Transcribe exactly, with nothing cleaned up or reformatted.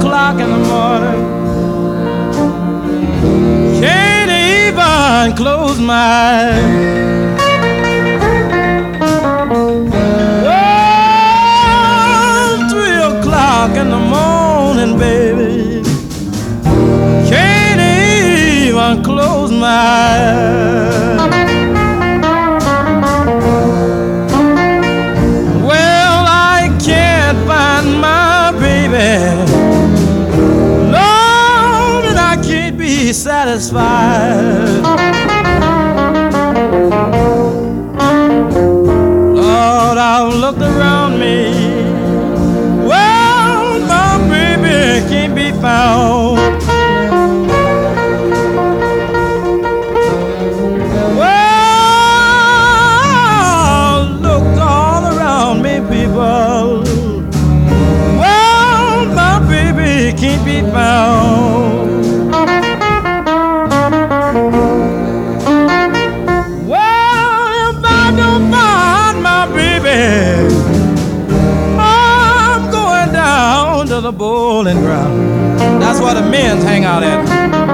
o'clock in the morning. Can't even close my eyes. Oh, three o'clock in the morning, baby. Can't even close my eyes. Well, I can't find my baby. Lord, and I can't be satisfied. Lord, I've looked around me. Well, my baby can't be found. Well, look all around me, people. Well, my baby can't be found. Well, if I don't find my baby, I'm going down to the bowling ground. That's where the men's hang out at.